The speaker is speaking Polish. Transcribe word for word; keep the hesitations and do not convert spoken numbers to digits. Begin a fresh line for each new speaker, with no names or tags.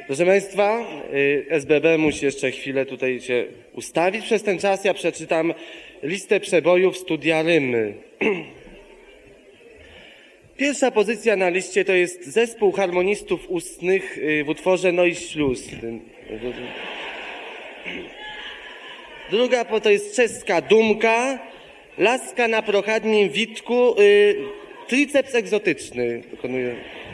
Proszę Państwa, S B B musi jeszcze chwilę tutaj się ustawić. Przez ten czas ja przeczytam listę przebojów Studia Rymy. Pierwsza pozycja na liście to jest Zespół Harmonistów Ustnych w utworze No i śluz. Druga to jest czeska Dumka, Laska na prochadnim witku, triceps egzotyczny wykonuje.